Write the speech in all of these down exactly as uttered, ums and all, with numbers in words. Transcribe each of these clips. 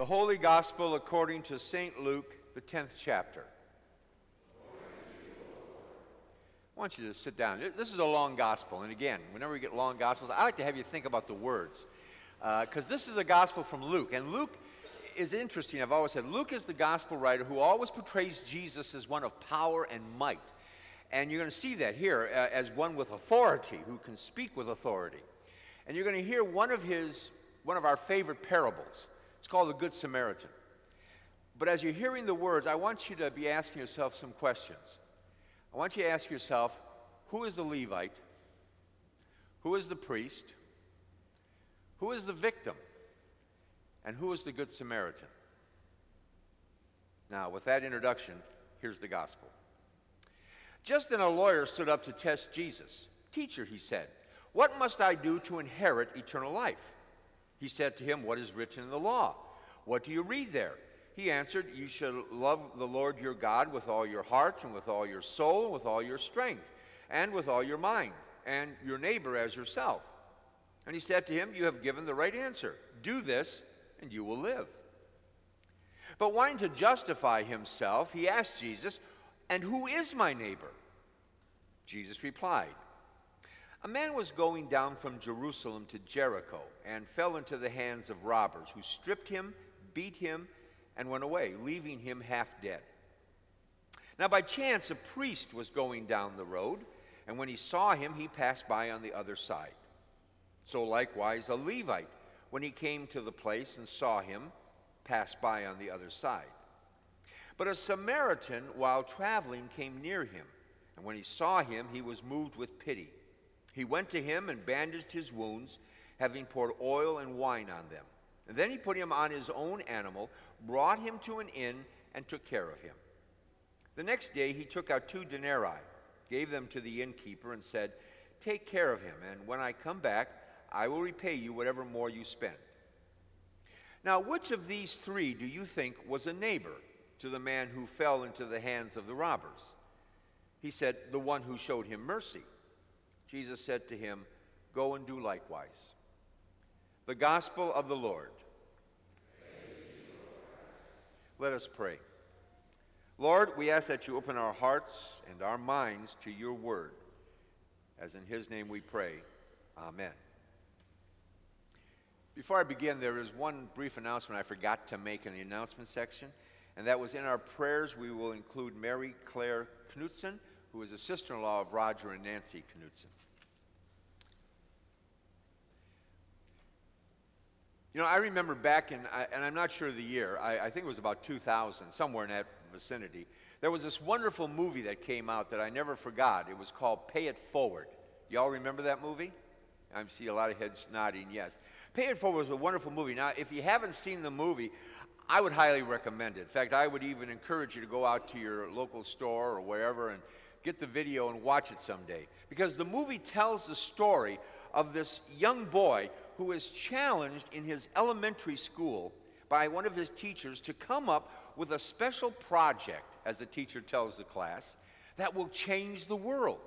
The Holy Gospel according to Saint Luke, the tenth chapter. I want you to sit down. This is a long gospel, and again, whenever we get long gospels, I like to have you think about the words, because uh, this is a gospel from Luke, and Luke is interesting. I've always said Luke is the gospel writer who always portrays Jesus as one of power and might, and you're going to see that here uh, as one with authority, who can speak with authority. And you're going to hear one of his, one of our favorite parables. It's called the Good Samaritan. But as you're hearing the words, I want you to be asking yourself some questions. I want you to ask yourself, who is the Levite? Who is the priest? Who is the victim? And who is the Good Samaritan? Now, with that introduction, here's the gospel. Just then a lawyer stood up to test Jesus. "Teacher," he said, "what must I do to inherit eternal life?" He said to him, "What is written in the law? What do you read there?" He answered, "You shall love the Lord your God with all your heart and with all your soul and with all your strength and with all your mind, and your neighbor as yourself." And he said to him, "You have given the right answer. Do this, and you will live." But wanting to justify himself, he asked Jesus, "And who is my neighbor?" Jesus replied, "A man was going down from Jerusalem to Jericho and fell into the hands of robbers, who stripped him, beat him, and went away, leaving him half dead. Now by chance a priest was going down the road, and when he saw him, he passed by on the other side. So likewise a Levite, when he came to the place and saw him, passed by on the other side. But a Samaritan, while traveling, came near him, and when he saw him, he was moved with pity. He went to him and bandaged his wounds, having poured oil and wine on them. And then he put him on his own animal, brought him to an inn, and took care of him. The next day he took out two denarii, gave them to the innkeeper, and said, 'Take care of him, and when I come back, I will repay you whatever more you spend.' Now which of these three do you think was a neighbor to the man who fell into the hands of the robbers?" He said, "The one who showed him mercy." Jesus said to him, "Go and do likewise." The gospel of the Lord. Let us pray. Lord, we ask that you open our hearts and our minds to your word. As in his name we pray, amen. Before I begin, there is one brief announcement I forgot to make in the announcement section, and that was in our prayers we will include Mary Claire Knutson, who is a sister-in-law of Roger and Nancy Knutson. You know, I remember back in, and I'm not sure the year, I, I think it was about two thousand, somewhere in that vicinity, there was this wonderful movie that came out that I never forgot. It was called Pay It Forward. Y'all remember that movie? I see a lot of heads nodding, yes. Pay It Forward was a wonderful movie. Now, if you haven't seen the movie, I would highly recommend it. In fact, I would even encourage you to go out to your local store or wherever and get the video and watch it someday. Because the movie tells the story of this young boy who is challenged in his elementary school by one of his teachers to come up with a special project, as the teacher tells the class, that will change the world.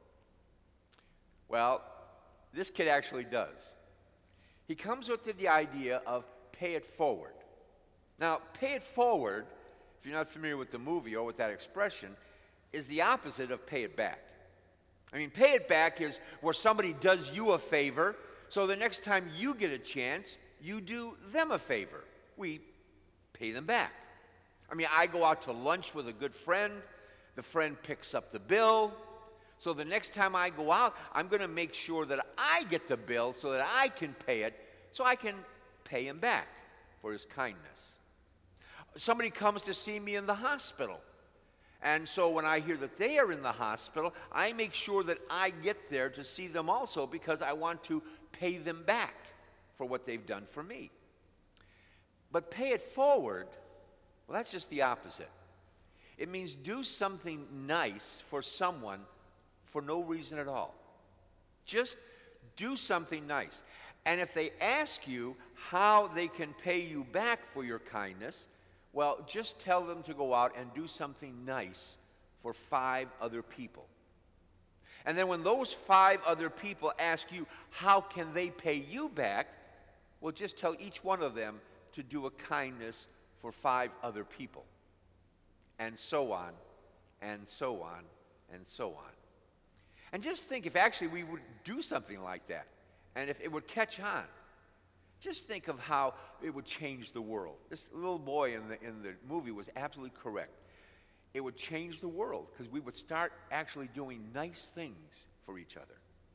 Well, this kid actually does. He comes with the idea of pay it forward. Now, pay it forward, if you're not familiar with the movie or with that expression, is the opposite of pay it back. I mean, pay it back is where somebody does you a favor, so the next time you get a chance, you do them a favor. We pay them back. I mean, I go out to lunch with a good friend, the friend picks up the bill, so the next time I go out, I'm going to make sure that I get the bill so that I can pay it, so I can pay him back for his kindness. Somebody comes to see me in the hospital. And so when I hear that they are in the hospital, I make sure that I get there to see them also because I want to pay them back for what they've done for me. But pay it forward, well, that's just the opposite. It means do something nice for someone for no reason at all. Just do something nice. And if they ask you how they can pay you back for your kindness, well, just tell them to go out and do something nice for five other people. And then when those five other people ask you, how can they pay you back? Well, just tell each one of them to do a kindness for five other people. And so on, and so on, and so on. And just think if actually we would do something like that, and if it would catch on. Just think of how it would change the world. This little boy in the, in the movie was absolutely correct. It would change the world because we would start actually doing nice things for each other.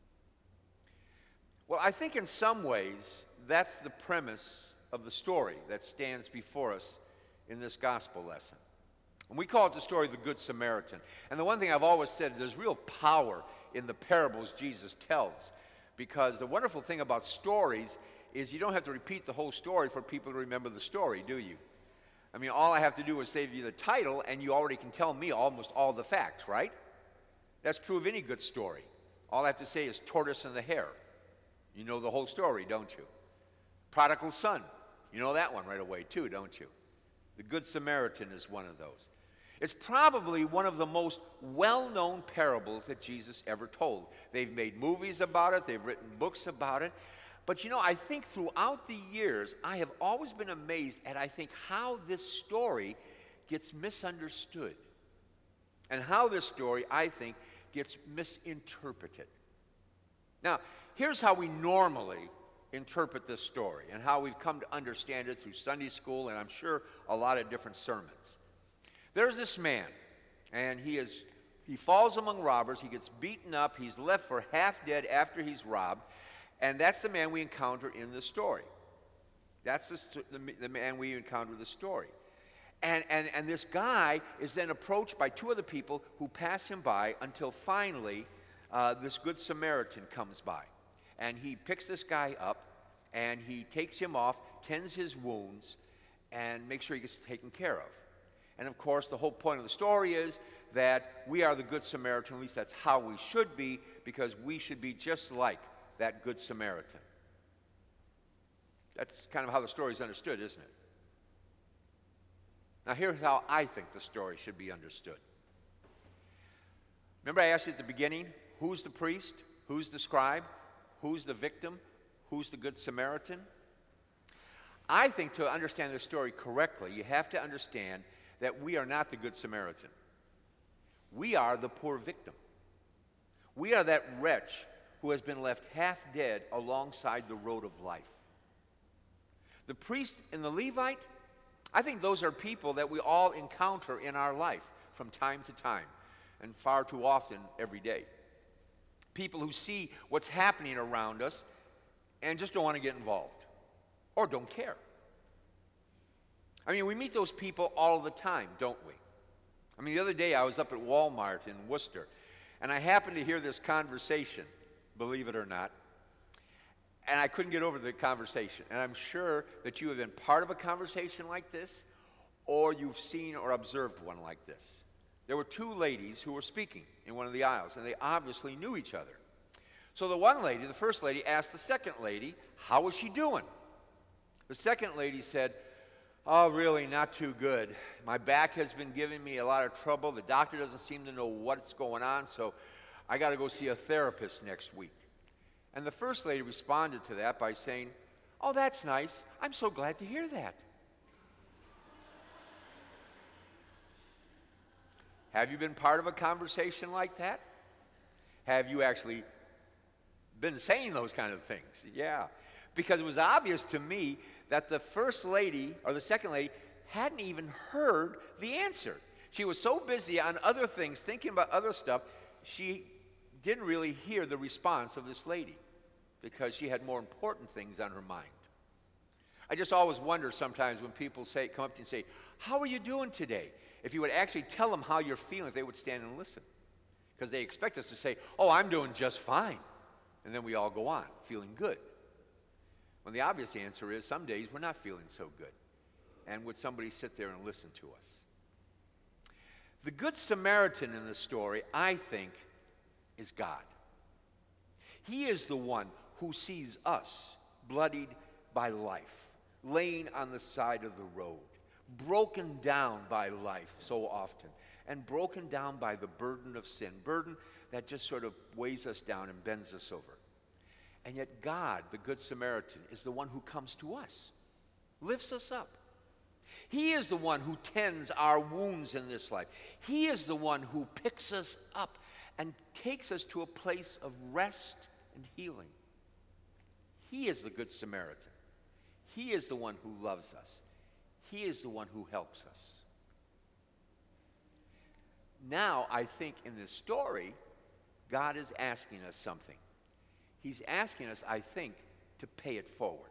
Well, I think in some ways that's the premise of the story that stands before us in this gospel lesson. And we call it the story of the Good Samaritan. And the one thing I've always said, there's real power in the parables Jesus tells. Because the wonderful thing about stories is you don't have to repeat the whole story for people to remember the story, do you? I mean, all I have to do is say you the title, and you already can tell me almost all the facts, right? That's true of any good story. All I have to say is tortoise and the hare. You know the whole story, don't you? Prodigal son. You know that one right away, too, don't you? The Good Samaritan is one of those. It's probably one of the most well-known parables that Jesus ever told. They've made movies about it. They've written books about it. But, you know, I think throughout the years, I have always been amazed at, I think, how this story gets misunderstood. And how this story, I think, gets misinterpreted. Now, here's how we normally interpret this story and how we've come to understand it through Sunday school and I'm sure a lot of different sermons. There's this man, and he is he falls among robbers. He gets beaten up. He's left for half dead after he's robbed. And that's the man we encounter in the story. That's the, the, the man we encounter in the story. And, and, and this guy is then approached by two other people who pass him by until finally uh, this Good Samaritan comes by. And he picks this guy up, and he takes him off, tends his wounds, and makes sure he gets taken care of. And of course, the whole point of the story is that we are the Good Samaritan. At least that's how we should be, because we should be just like that Good Samaritan. That's kind of how the story is understood, isn't it? Now, here's how I think the story should be understood. Remember I asked you at the beginning, who's the priest? Who's the scribe? Who's the victim? Who's the Good Samaritan? I think to understand this story correctly, you have to understand that we are not the Good Samaritan. We are the poor victim. We are that wretch who has been left half dead alongside the road of life. The priest and the Levite, I think those are people that we all encounter in our life from time to time, and far too often every day. People who see what's happening around us and just don't want to get involved or don't care. I mean, we meet those people all the time, don't we? I mean, the other day I was up at Walmart in Worcester, and I happened to hear this conversation, believe it or not, and I couldn't get over the conversation. And I'm sure that you have been part of a conversation like this, or you've seen or observed one like this. There were two ladies who were speaking in one of the aisles, and they obviously knew each other. So the one lady, the first lady, asked the second lady, how was she doing? The second lady said, oh, really, not too good. My back has been giving me a lot of trouble. The doctor doesn't seem to know what's going on, so I got to go see a therapist next week. And the first lady responded to that by saying, oh, that's nice. I'm so glad to hear that. Have you been part of a conversation like that? Have you actually been saying those kind of things? Yeah. Because it was obvious to me that the first lady or the second lady hadn't even heard the answer. She was so busy on other things, thinking about other stuff, she didn't really hear the response of this lady because she had more important things on her mind. I just always wonder sometimes when people say, come up to you and say, how are you doing today? If you would actually tell them how you're feeling, they would stand and listen. Because they expect us to say, oh, I'm doing just fine. And then we all go on, feeling good. When the obvious answer is some days we're not feeling so good. And would somebody sit there and listen to us? The Good Samaritan in the story, I think, is God. He is the one who sees us bloodied by life, laying on the side of the road, broken down by life so often, and broken down by the burden of sin, burden that just sort of weighs us down and bends us over. And yet God, the Good Samaritan, is the one who comes to us, lifts us up. He is the one who tends our wounds in this life. He is the one who picks us up and takes us to a place of rest and healing. He is the Good Samaritan. He is the one who loves us. He is the one who helps us. Now, I think in this story, God is asking us something. He's asking us, I think, to pay it forward.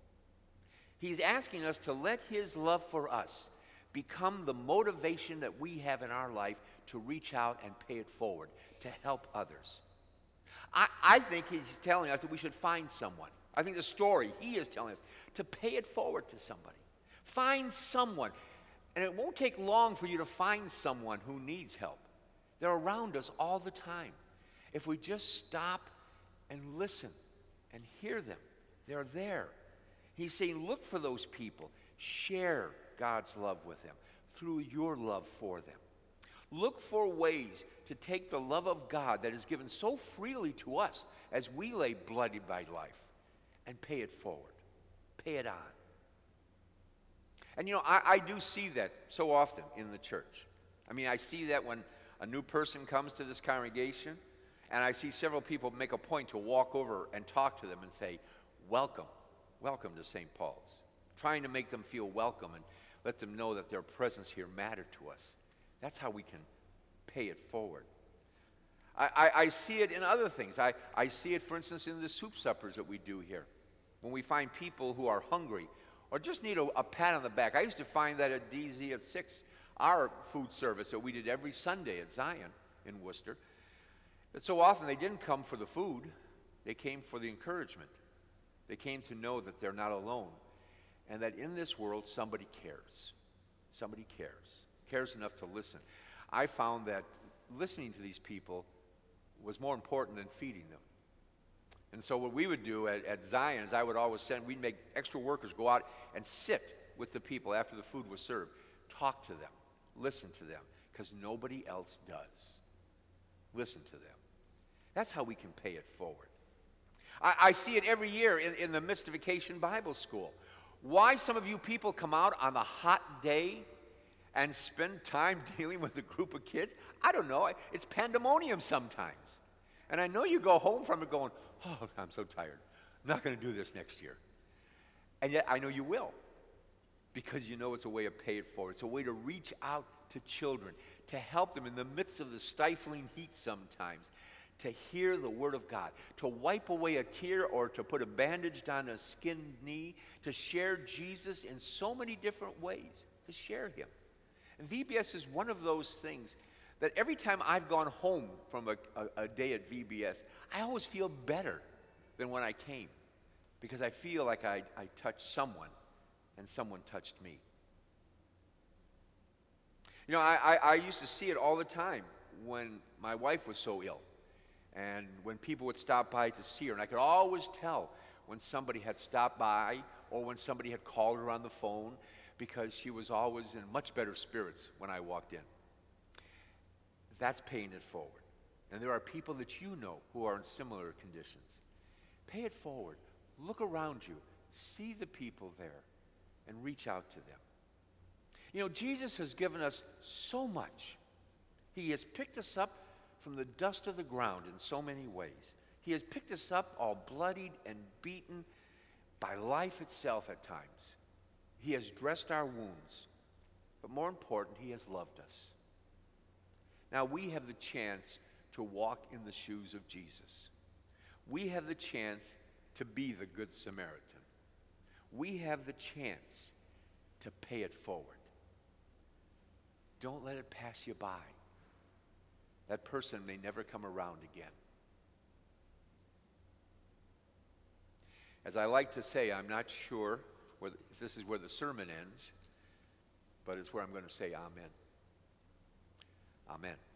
He's asking us to let his love for us become the motivation that we have in our life to reach out and pay it forward, to help others. I, I think he's telling us that we should find someone. I think the story, he is telling us to pay it forward to somebody. Find someone. And it won't take long for you to find someone who needs help. They're around us all the time. If we just stop and listen and hear them, they're there. He's saying, look for those people. Share God's love with them through your love for them. Look for ways to take the love of God that is given so freely to us as we lay bloodied by life and pay it forward. Pay it on. And you know, I, I do see that so often in the church. I mean, I see that when a new person comes to this congregation, and I see several people make a point to walk over and talk to them and say, welcome, welcome to Saint Paul's. Trying to make them feel welcome and let them know that their presence here mattered to us. That's how we can pay it forward. I, I, I see it in other things. I, I see it, for instance, in the soup suppers that we do here. When we find people who are hungry or just need a, a pat on the back. I used to find that at D Z at six, our food service that we did every Sunday at Zion in Worcester, that so often they didn't come for the food, they came for the encouragement. They came to know that they're not alone and that in this world somebody cares. Somebody cares. Cares enough to listen. I found that listening to these people was more important than feeding them. And so what we would do at, at Zion is I would always send, we'd make extra workers go out and sit with the people after the food was served. Talk to them. Listen to them. Because nobody else does. Listen to them. That's how we can pay it forward. I, I see it every year in, in the Mystification Bible School. Why some of you people come out on a hot day and spend time dealing with a group of kids, I don't know. It's pandemonium sometimes. And I know you go home from it going, oh, I'm so tired. I'm not going to do this next year. And yet I know you will, because you know it's a way of pay it forward. It's a way to reach out to children, to help them in the midst of the stifling heat sometimes, to hear the word of God, to wipe away a tear or to put a bandage on a skinned knee, to share Jesus in so many different ways, to share him. And V B S is one of those things that every time I've gone home from a, a, a day at V B S, I always feel better than when I came, because I feel like I, I touched someone and someone touched me. You know, I, I, I used to see it all the time when my wife was so ill and when people would stop by to see her, and I could always tell when somebody had stopped by or when somebody had called her on the phone, because she was always in much better spirits when I walked in. That's paying it forward. And there are people that you know who are in similar conditions. Pay it forward. Look around you. See the people there and reach out to them. You know, Jesus has given us so much. He has picked us up from the dust of the ground in so many ways. He has picked us up all bloodied and beaten by life itself at times. He has dressed our wounds. But more important, he has loved us. Now we have the chance to walk in the shoes of Jesus. We have the chance to be the Good Samaritan. We have the chance to pay it forward. Don't let it pass you by. That person may never come around again. As I like to say, I'm not sure whether, if this is where the sermon ends, but it's where I'm going to say amen. Amen.